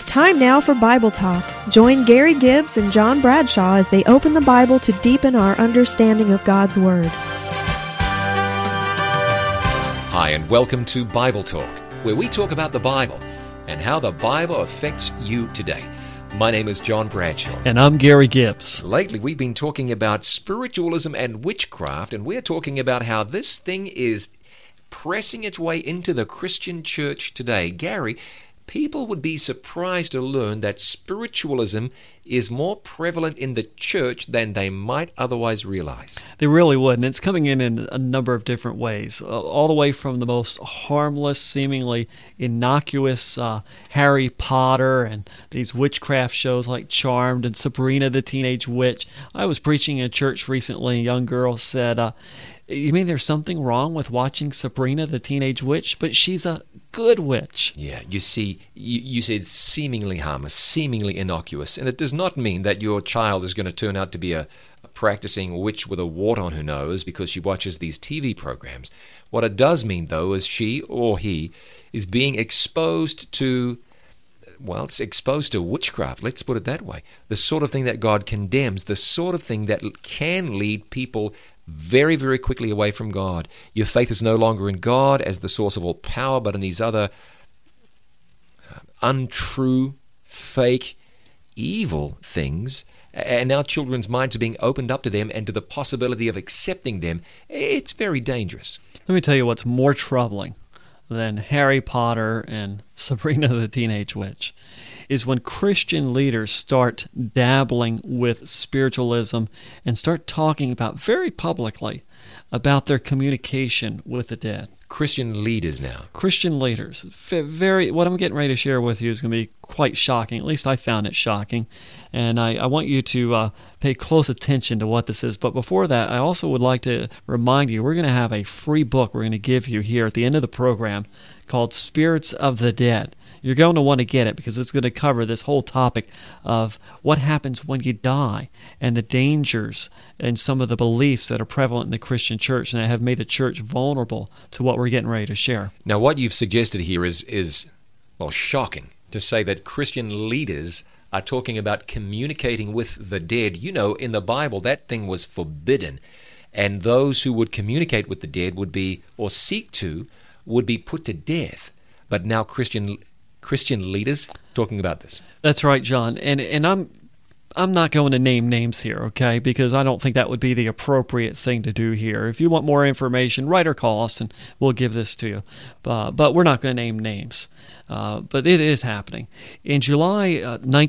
time now for Bible Talk. Join Gary Gibbs and John Bradshaw as they open the Bible to deepen our understanding of God's Word. Hi, and welcome to Bible Talk, where we talk about the Bible and how the Bible affects you today. My name is John Bradshaw. And I'm Gary Gibbs. Lately, we've been talking about spiritualism and witchcraft, and we're talking about how this thing is pressing its way into the Christian church today. Gary, people would be surprised to learn that spiritualism is more prevalent in the church than they might otherwise realize. They really would, and it's coming in a number of different ways, all the way from the most harmless, seemingly innocuous Harry Potter and these witchcraft shows like Charmed and Sabrina the Teenage Witch. I was preaching in a church recently, a young girl said, you mean there's something wrong with watching Sabrina the Teenage Witch? But she's a good witch. Yeah, you see, you said seemingly harmless, seemingly innocuous, and it does not mean that your child is going to turn out to be a practicing witch with a wart on her nose because she watches these TV programs. What it does mean, though, is she or he is being exposed to, well, it's exposed to witchcraft, let's put it that way. The sort of thing that God condemns, the sort of thing that can lead people very, very quickly away from God. Your faith is no longer in God as the source of all power, but in these other untrue, fake, evil things. And now children's minds are being opened up to them and to the possibility of accepting them. It's very dangerous. Let me tell you what's more troubling than Harry Potter and Sabrina the Teenage Witch is when Christian leaders start dabbling with spiritualism and start talking about very publicly about their communication with the dead. Christian leaders now. Christian leaders. What I'm getting ready to share with you is going to be quite shocking. At least I found it shocking. And I want you to pay close attention to what this is. But before that, I also would like to remind you, we're going to have a free book we're going to give you here at the end of the program called Spirits of the Dead. You're going to want to get it because it's going to cover this whole topic of what happens when you die and the dangers and some of the beliefs that are prevalent in the Christian church and that have made the church vulnerable to what we're getting ready to share. Now, what you've suggested here is shocking to say that Christian leaders are talking about communicating with the dead. You know, in the Bible, that thing was forbidden, and those who would communicate with the dead would be, or seek to, would be put to death. But now Christian leaders talking about this. That's right, John. And I'm not going to name names here, okay? Because I don't think that would be the appropriate thing to do here. If you want more information, write or call us, and we'll give this to you. But we're not going to name names. But it is happening. In July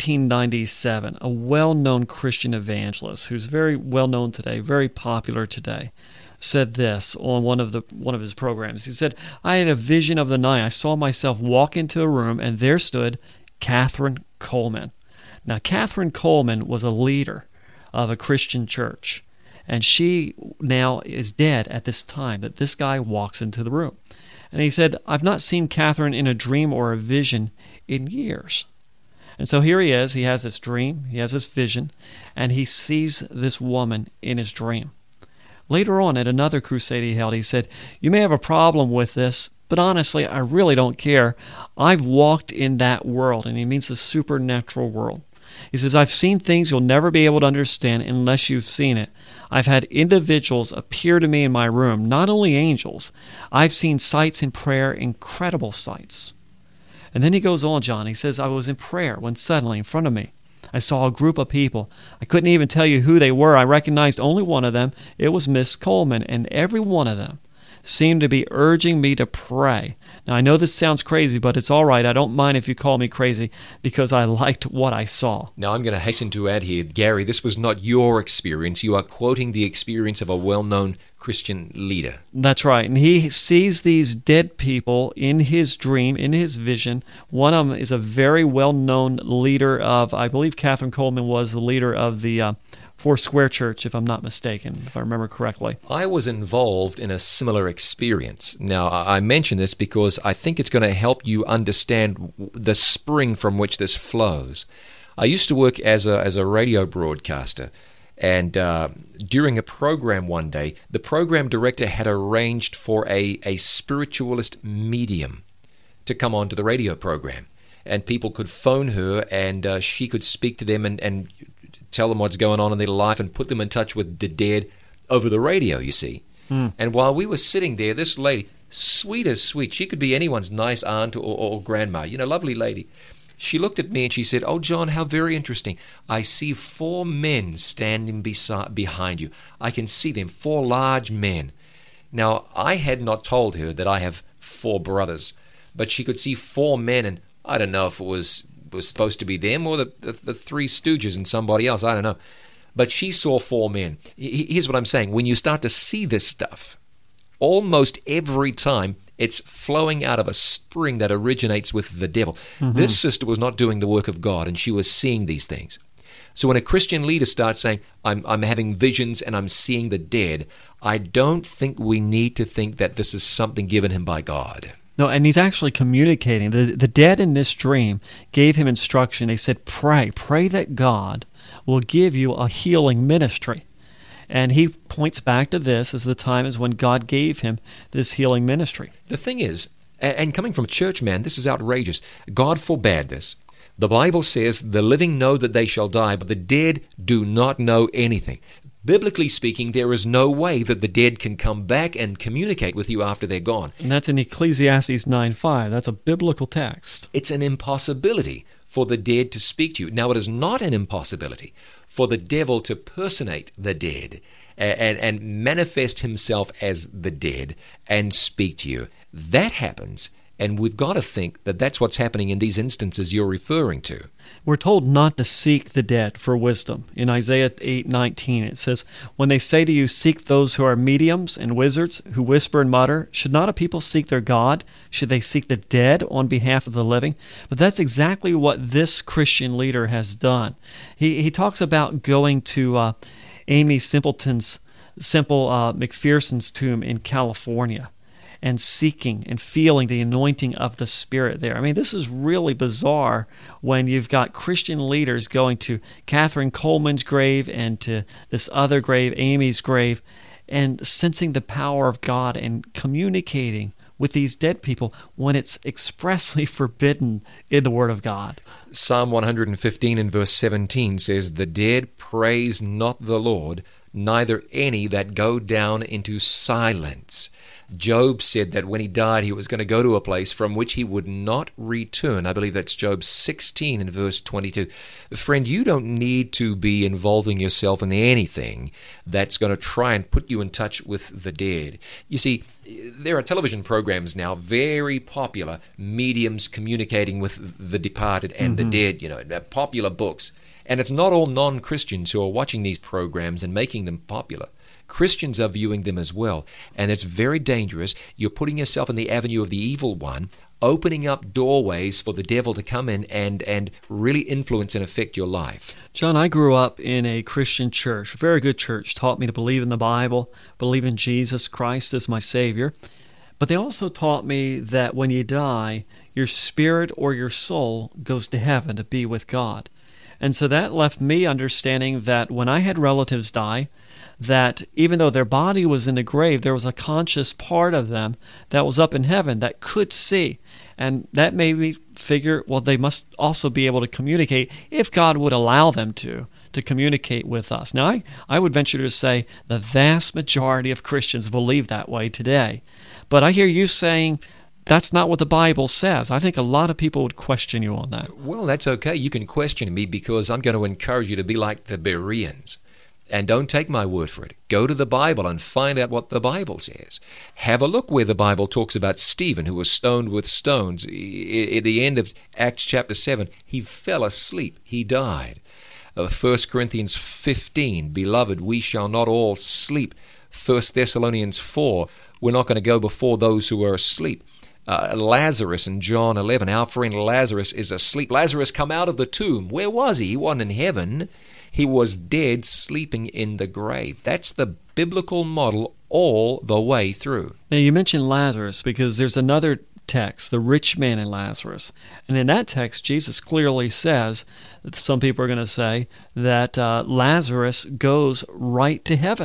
1997, a well-known Christian evangelist, who's very well-known today, very popular today, said this on one of his programs. He said, I had a vision of the night. I saw myself walk into a room, and there stood Kathryn Kuhlman. Now, Kathryn Kuhlman was a leader of a Christian church, and she now is dead at this time that this guy walks into the room. And he said, I've not seen Kathryn in a dream or a vision in years. And so here he is. He has this dream. He has this vision, and he sees this woman in his dream. Later on, at another crusade he held, he said, you may have a problem with this, but honestly, I really don't care. I've walked in that world, and he means the supernatural world. He says, I've seen things you'll never be able to understand unless you've seen it. I've had individuals appear to me in my room, not only angels. I've seen sights in prayer, incredible sights. And then he goes on, John. He says, I was in prayer when suddenly in front of me, I saw a group of people. I couldn't even tell you who they were. I recognized only one of them. It was Miss Kuhlman, and every one of them seemed to be urging me to pray. Now, I know this sounds crazy, but it's all right. I don't mind if you call me crazy because I liked what I saw. Now, I'm going to hasten to add here, Gary, this was not your experience. You are quoting the experience of a well-known Christian leader. That's right. And he sees these dead people in his dream, in his vision. One of them is a very well-known leader of, I believe Kathryn Kuhlman was the leader of the Foursquare Church, if I'm not mistaken, if I remember correctly. I was involved in a similar experience. Now, I mention this because I think it's going to help you understand the spring from which this flows. I used to work as a radio broadcaster, and during a program one day, the program director had arranged for a spiritualist medium to come onto the radio program. and people could phone her, and she could speak to them and tell them what's going on in their life and put them in touch with the dead over the radio, you see. And while we were sitting there, this lady, sweet as sweet, she could be anyone's nice aunt or grandma, lovely lady. She looked at me and she said, "Oh, John, how very interesting. I see 4 men standing behind you. I can see them, 4 large men." Now, I had not told her that I have 4 brothers, but she could see 4 men, and I don't know if it was supposed to be them or the 3 Stooges and somebody else. I don't know. But she saw 4 men. Here's what I'm saying. When you start to see this stuff, almost every time it's flowing out of a spring that originates with the devil. This sister was not doing the work of God, and she was seeing these things. So when a Christian leader starts saying, I'm having visions and I'm seeing the dead, I don't think we need to think that this is something given him by God. No, and he's actually communicating. The dead in this dream gave him instruction. They said, pray that God will give you a healing ministry. And he points back to this as the time is when God gave him this healing ministry. The thing is, and coming from a church man, this is outrageous. God forbade this. The Bible says, the living know that they shall die, but the dead do not know anything. Biblically speaking, there is no way that the dead can come back and communicate with you after they're gone. And that's in Ecclesiastes 9:5. That's a biblical text. It's an impossibility for the dead to speak to you. Now, it is not an impossibility for the devil to personate the dead and manifest himself as the dead and speak to you. That happens, and we've got to think that that's what's happening in these instances you're referring to. We're told not to seek the dead for wisdom. In Isaiah 8:19, it says, "When they say to you, seek those who are mediums and wizards, who whisper and mutter, should not a people seek their God? Should they seek the dead on behalf of the living?" But that's exactly what this Christian leader has done. He talks about going to Aimee Semple McPherson's tomb in California, and seeking and feeling the anointing of the Spirit there. I mean, this is really bizarre when you've got Christian leaders going to Catherine Coleman's grave and to this other grave, Aimee's grave, and sensing the power of God and communicating with these dead people when it's expressly forbidden in the Word of God. Psalm 115 and verse 17 says, "The dead praise not the Lord, neither any that go down into silence." Job said that when he died, he was going to go to a place from which he would not return. I believe that's Job 16 and verse 22. Friend, you don't need to be involving yourself in anything that's going to try and put you in touch with the dead. You see, there are television programs now, very popular, mediums communicating with the departed and the dead, popular books. And it's not all non-Christians who are watching these programs and making them popular. Christians are viewing them as well, and it's very dangerous. You're putting yourself in the avenue of the evil one, opening up doorways for the devil to come in and really influence and affect your life. John, I grew up in a Christian church, a very good church, taught me to believe in the Bible, believe in Jesus Christ as my Savior. But they also taught me that when you die, your spirit or your soul goes to heaven to be with God. And so that left me understanding that when I had relatives die, that even though their body was in the grave, there was a conscious part of them that was up in heaven that could see. And that made me figure, well, they must also be able to communicate if God would allow them to communicate with us. Now, I would venture to say the vast majority of Christians believe that way today. But I hear you saying that's not what the Bible says. I think a lot of people would question you on that. Well, that's okay. You can question me because I'm going to encourage you to be like the Bereans. And don't take my word for it. Go to the Bible and find out what the Bible says. Have a look where the Bible talks about Stephen, who was stoned with stones. At the end of Acts chapter 7, he fell asleep. He died. 1 Corinthians 15, "Beloved, we shall not all sleep." 1 Thessalonians 4, we're not going to go before those who are asleep. Lazarus in John 11, our friend Lazarus is asleep. Lazarus come out of the tomb. Where was he? He wasn't in heaven. He was dead, sleeping in the grave. That's the biblical model all the way through. Now, you mentioned Lazarus because there's another text, the rich man and Lazarus. And in that text, Jesus clearly says, some people are going to say, that Lazarus goes right to heaven.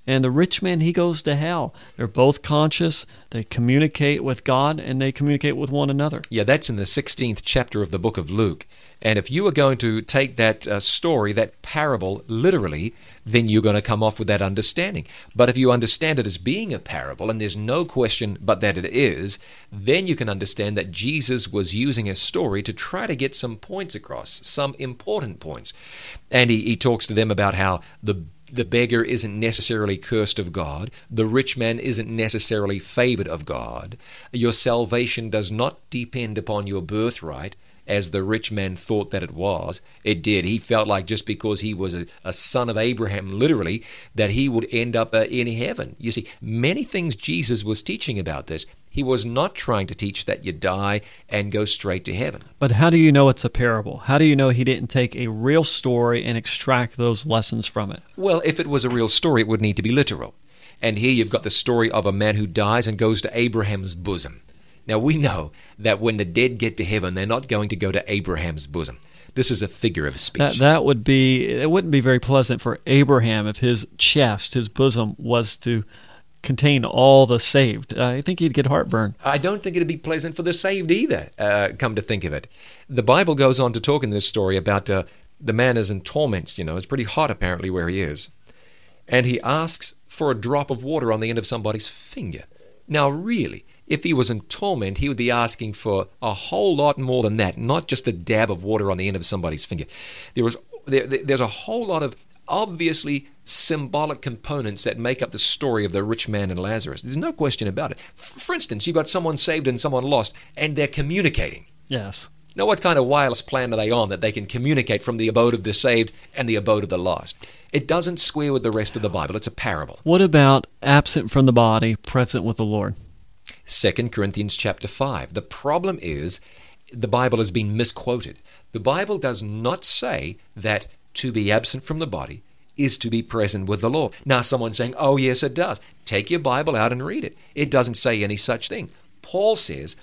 And the rich man, he goes to hell. They're both conscious. They communicate with God, and they communicate with one another. Yeah, that's in the 16th chapter of the book of Luke. And if you are going to take that story, that parable, literally, then you're going to come off with that understanding. But if you understand it as being a parable, and there's no question but that it is, then you can understand that Jesus was using a story to try to get some points across, some important points. And he talks to them about how the beggar isn't necessarily cursed of God. The rich man isn't necessarily favored of God. Your salvation does not depend upon your birthright, as the rich man thought that it was. It did. He felt like just because he was a son of Abraham, literally, that he would end up in heaven. You see, many things Jesus was teaching about this. He was not trying to teach that you die and go straight to heaven. But how do you know it's a parable? How do you know he didn't take a real story and extract those lessons from it? Well, if it was a real story, it would need to be literal. And here you've got the story of a man who dies and goes to Abraham's bosom. Now, we know that when the dead get to heaven, they're not going to go to Abraham's bosom. This is a figure of speech. It wouldn't be very pleasant for Abraham if his chest, his bosom, was to contain all the saved. I think he'd get heartburn. I don't think it'd be pleasant for the saved either, come to think of it. The Bible goes on to talk in this story about the man is in torments, It's pretty hot, apparently, where he is. And he asks for a drop of water on the end of somebody's finger. Now, really, if he was in torment, he would be asking for a whole lot more than that, not just a dab of water on the end of somebody's finger. There's a whole lot of obviously symbolic components that make up the story of the rich man and Lazarus. There's no question about it. For instance, you've got someone saved and someone lost, and they're communicating. Yes. Now, what kind of wireless plan are they on that they can communicate from the abode of the saved and the abode of the lost? It doesn't square with the rest of the Bible. It's a parable. What about absent from the body, present with the Lord? 2 Corinthians chapter 5. The problem is the Bible has been misquoted. The Bible does not say that to be absent from the body is to be present with the Lord. Now, someone's saying, oh, yes, it does. Take your Bible out and read it. It doesn't say any such thing. Paul says,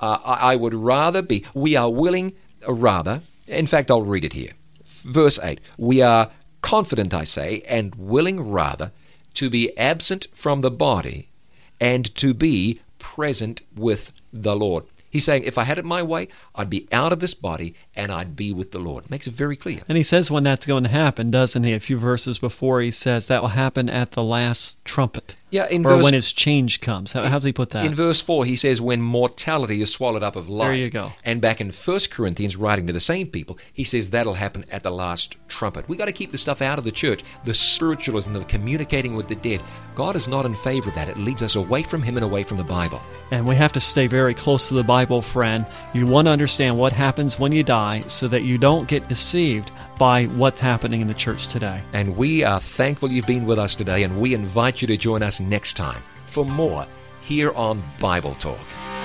I would rather be, we are willing, rather, in fact, I'll read it here. Verse 8, we are confident, I say, and willing rather to be absent from the body and to be present with the Lord. He's saying, if I had it my way, I'd be out of this body and I'd be with the Lord. Makes it very clear. And he says when that's going to happen, doesn't he? A few verses before he says that will happen at the last trumpet. Yeah, when his change comes. How does he put that? In verse 4, he says, when mortality is swallowed up of life. There you go. And back in 1 Corinthians, writing to the same people, he says that'll happen at the last trumpet. We've got to keep the stuff out of the church. The spiritualism, the communicating with the dead. God is not in favor of that. It leads us away from Him and away from the Bible. And we have to stay very close to the Bible, friend. You want to understand what happens when you die so that you don't get deceived by what's happening in the church today. And we are thankful you've been with us today, and we invite you to join us next time for more here on Bible Talk.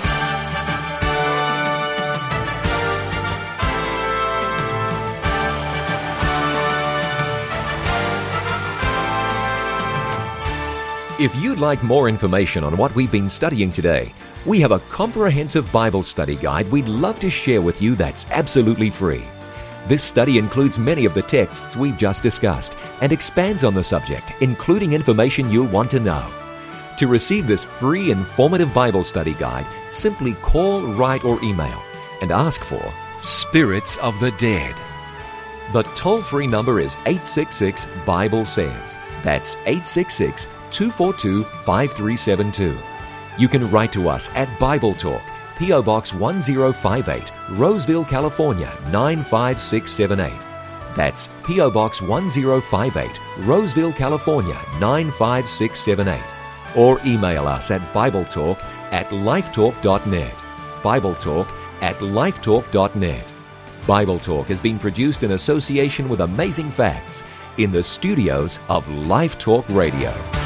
If you'd like more information on what we've been studying today, we have a comprehensive Bible study guide we'd love to share with you that's absolutely free. This study includes many of the texts we've just discussed and expands on the subject, including information you'll want to know. To receive this free, informative Bible study guide, simply call, write, or email and ask for Spirits of the Dead. The toll-free number is 866-BIBLE-SAYS. That's 866-242-5372. You can write to us at Bible Talk, P.O. Box 1058, Roseville, California, 95678. That's P.O. Box 1058, Roseville, California, 95678. Or email us at BibleTalk@lifetalk.net. BibleTalk@lifetalk.net. Bible Talk has been produced in association with Amazing Facts in the studios of Life Talk Radio.